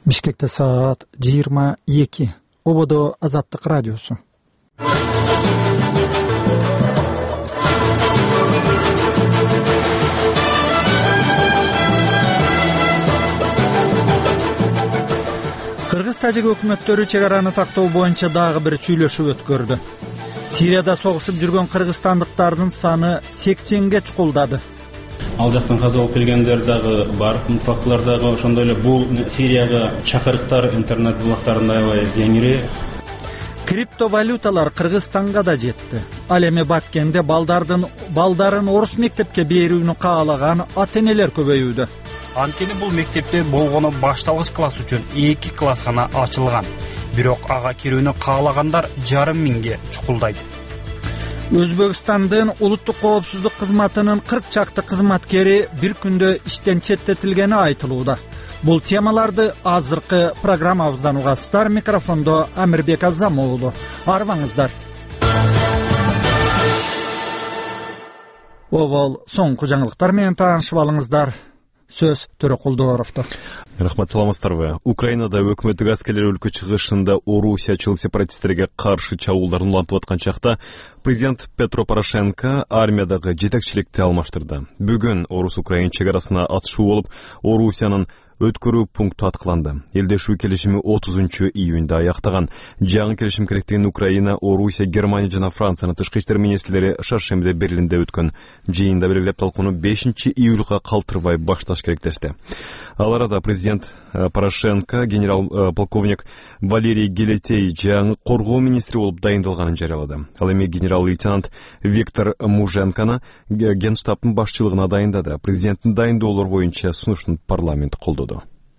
Бишкекте саат 22. Ободо Азаттык радиосу. Кыргыз-тажик өкмөттөрү чек араны тактоо боюнча дагы бир сүйлөшүү өткөрдү. Сирияда согушуп жүргөн кыргызстандыктардын саны 80ге чукулдады. Ал жактан каза болуп келгендер дагы бар, фактылар дагы ошондой эле. Бул Сирияга чакырыктар интернет блоктарында аябай кеңири. Криптовалюталар Кыргызстанга да жетти. Ал эми Баткенде балдарын орус мектепке берүүнү каалаган ата-энелер көбөйүүдө. Анткени бул мектепте болгону башталгыч класс үчүн 2 класс гана ачылган. Бирок ага кирүүнү каалагандар 500 миңге чукулдайт. Өзбекстандын улуттук коопсуздук кызматынын 40 чакты кызматкери бир күндө иштен четтетилгени айтылууда. Бул темаларды азыркы программабыздан угасыздар. Микрофондо Амирбек Азамуулу. Арбаңыздар. Обол соңку жаңылыктар менен таанышып алыңыздар. Сөз Төрөкулдуоровдо. Рахмат, саламатсыздарбы. Украинада өкмөттүк аскерлер өлкө чыгышында орусиячыл сепаратисттерге каршы чабуулдарын улантып аткан чакта президент Петро Порошенко армиядагы жетекчиликти алмаштырды. Бүгүн орус-украин чек арасына атышуу болуп, Орусиянын өткөрүү пункту аткыланды. Элдешүү келишими 30 июнда аяктаган. Жаңы келишим керектигин Украина, Орусия, Германия жана Франциянын тышкы иштер министрлери шаршембиде Берлинде өткөн жыйында белгилеп, талкууну 5 июлга калтырбай башташ керектешти. Ал арада президент Порошенко генерал-полковник Валерий Гелетей жаңы коргоо министри болуп дайындалганын жарыялады. Ал эми генерал-лейтенант Виктор Муженканы Генштабтын башчылыгына дайындады. Президенттин дайындоолор боюнча сунушун парламент колдоду.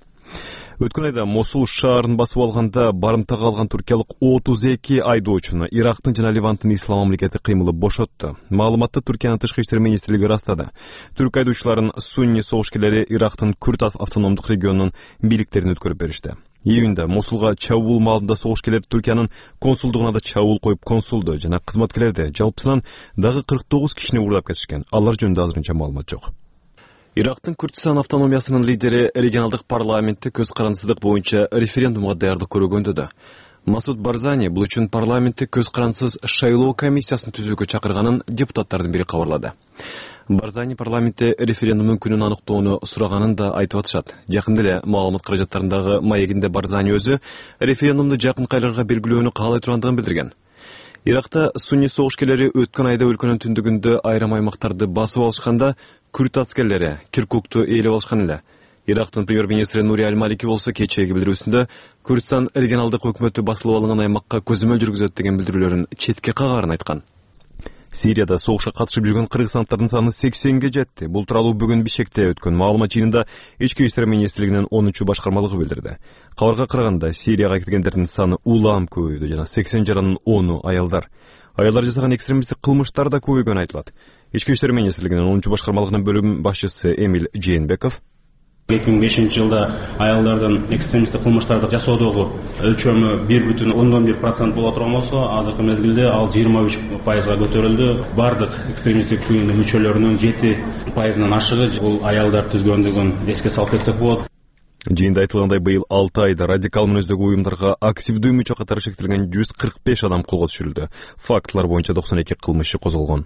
Өткөн айда Мосул шаарын басып алганда барымтага алган туркиялык 32 айдоочуну Ирактын жана Ливанттын ислам мамлекети кыймылы бошотту. Маалыматты Түркиянын тышкы иштер министрлиги ырастады. Түрк айдоочуларын сунни согушкерлери Ирактын Күрд автономдук регионунун бийликтерин өткөрүп беришти. Июнда Мосулга чабуул маалында согушкерлер Түркиянын консулдугуна да чабуул коюп, консулду жана кызматкерлерди жалпысынан дагы 49 кишини уурдап кетишкен. Алар жөнүндө азырынча маалымат жок. Ирактын Күрдстан автономиясынын лидери регионалдык парламентте көз карансыздык боюнча референдумга даярдык көргөндө да. Масуд Барзани бул үчүн парламентте көз карансыз шайлоо комиссиясын түзүүгө чакырганын депутаттардын бири кабарлады. Барзани парламентте референдумдун күнүн аныктоону сураганын да айтып атышат. Жакында эле маалымат каражаттарындагы маегинде Барзани өзү референдумду жакынкы айларга белгилөөнү каалай тургандыгын билдирген. Иракта сунни согушкерлери өткөн айда өлкөнүн түндүгүндө айрым аймактарды басып алышканда, Күрд аскерлери Киркукту ээлеп алышкан эле. Ирактын премьер-министри Нури Аль-Малики болсо кечээги билдирүүсүндө Күрдстан регионалдык өкмөтү басылып алынган аймакка көзөмөл жүргүзөт деген билдирүүлөрүн четке кагарын айткан. Сирияда согушка катышып жүргөн кыргызстандыктардын саны 80ге жетти. Бул тууралуу бүгүн Бишкекте өткөн маалымат жыйынында Ички иштер министрлигинин 10-башкармалыгы билдирди. Кабарга караганда Сирияга кеткендердин саны улам көбөйдү жана 80 жаранын 10-у аялдар. Аялдар жасаган экстремисттик кылмыштар да көбөйгөнү айтылат. Ички иштер министрлигинин 10-башкармалыгынын бөлүм башчысы Эмиль Жээнбеков 2005 жылда аялдардын экстремисттик кылмыштарды жасоодогу өлчөмү 1,1% боло турган болсо, азыркы мезгилде ал 23%га көтөрүлдү. Бардык экстремисттик мүчөлөрүнүн 7%-нан ашыгы бул аялдар түзгөндүгүн эске салып кетсек болот. Жыйында айтылгандай, быйыл 6 айда радикал мүнөздөгү уюмдарга активдүү мүчө катары шектелген 145 адам колго түшүрүлдү. Фактылар боюнча 92 кылмыш иши козголгон.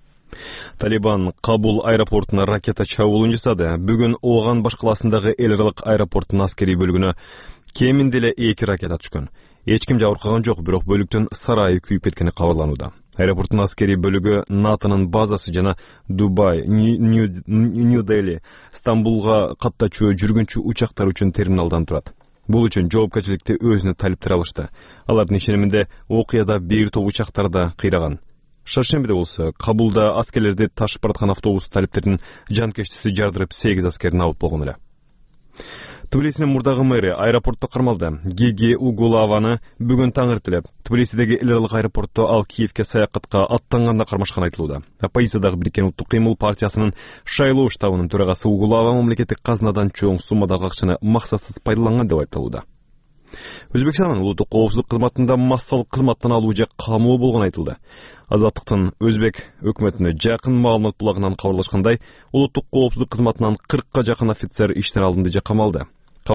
Талибан Кабул аэропортуна ракета чабуулун жасады. Бүгүн Оган баш каласындагы эл аралык аэропорттун аскерий бөлүгүнө кеминде эле 2 ракета түшкөн. Эч ким жабыркаган жок, бирок бөлүктүн сарайы күйүп кеткени кабарланууда. Аэропорттун аскерий бөлүгү НАТОнун базасы жана Дубай, Нью-Дели, Стамбулга каттачу жүргүнчү учактар үчүн терминалдан турат. Бул үчүн жоопкерчиликти өзүнө талиптер алышты. Алардын ишениминде окуяда бир топ учактарда кыйраган. Шаршембиде болсо Кабулда аскерлерди ташып бараткан автобус талиптердин жанкештиси жардырып 8 аскерин алып болгон эле. Тбилисинин мурдагы мэри аэропортто кармалды. Геги Угулаваны бүгүн таң эртелеп Тбилисидеги эл аралык аэропортто ал Киевке саякатка аттанганда кармашкан айтылууда. Оппозициядагы Бириккен улуттук кыймыл партиясынын шайлоо штабынын төрагасы Угулава мамлекеттик казынадан чоң суммадагы акчаны максатсыз пайдаланган деп айыпталууда. Өзбекстандын улуттук коопсуздук кызматында массалык кызматтан алуу же камоо болгон айтылды. Азаттыктын өзбек өкмөтүнө жакын маалымат булагынан кабарлашкандай, улуттук коопсуздук кызматынан 40га жакын офицер иштен алынды же камалды.